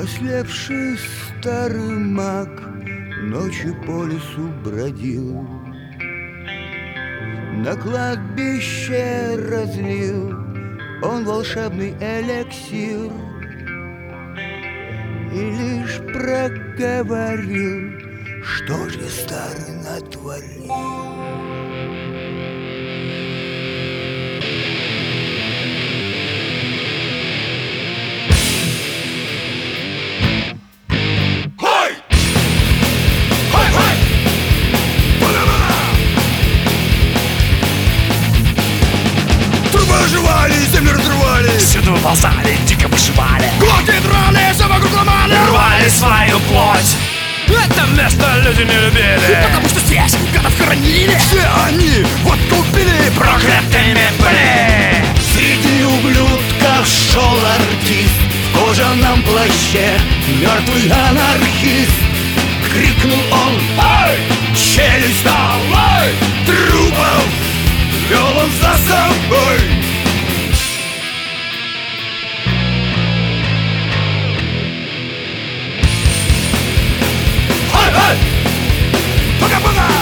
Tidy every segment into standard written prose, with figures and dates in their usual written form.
Ослепший старый маг ночью по лесу бродил, на кладбище разлил он волшебный эликсир и лишь проговорил, что же старый натворил. Оживали, землю разрывали, всюду ползали, дико бушевали, глотки драли, все вокруг ломали, рвали свою плоть. Это место люди не любили, потому что здесь гадов хоронили. Все они вот купили, проклятыми были. Среди ублюдков шел артист в кожаном плаще, мертвый анархист. Крикнул он: «Ай! Челюсть долой! Трупов вел он за собой!» Пока-пока!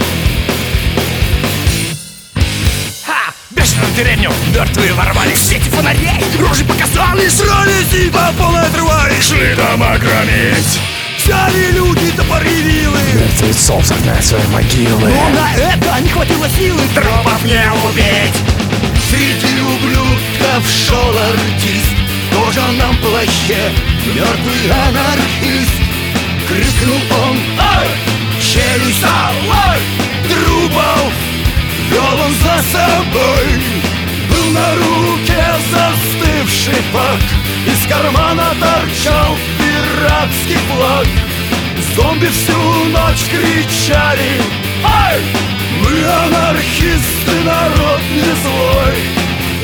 Бешеную деревню мертвые ворвались, в сети фонарей рожи показали, Срались и по полной отрывались, шли дома громить. взяли люди топоры вилы, Мертвецов загнать в свои могилы, но на это не хватило силы. трупов не убить. Среди ублюдков шел артист в кожаном плаще, мертвый анархист. Крикнул он: «Ай! Челюсть долой! Трупов вел он за собой!» Был на руке застывший фак, из кармана торчал пиратский флаг. Зомби всю ночь кричали: «Ай! Мы анархисты, народ не злой!»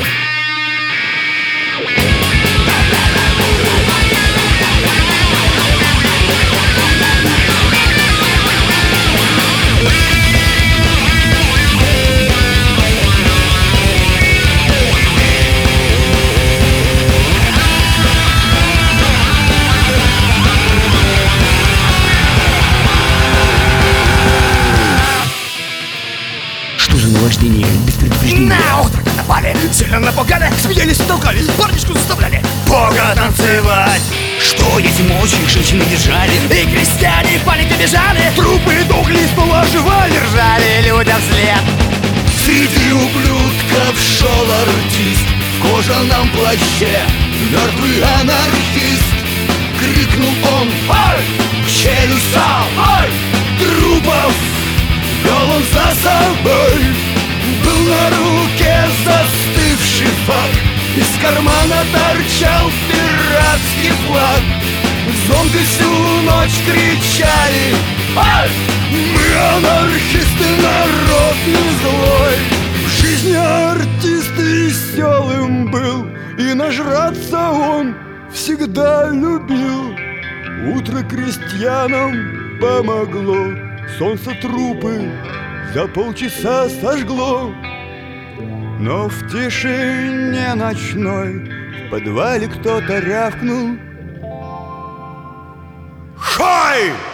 Наваждение без предупреждения. На утро напали, сильно напугали, смеялись и толкались, парнишку заставляли Бога танцевать. Что эти мочи женщины держали, и крестьяне в панике бежали, Трупы тухли, снова оживали, ржали людям вслед. Среди ублюдков шел артист в кожаном плаще, мертвый анархист. Крикнул он: «Ай! Челюсть долой! Трупов вел он за собой!» Был на руке застывший фак, из кармана торчал пиратский флаг. Зомби всю ночь кричали: «Ай! Мы анархисты, народ не злой!» В жизни артист веселым был, и нажраться он всегда любил. Утро крестьянам помогло, солнце трупы за полчаса сожгло. Но в тишине ночной в подвале кто-то рявкнул: «Хай!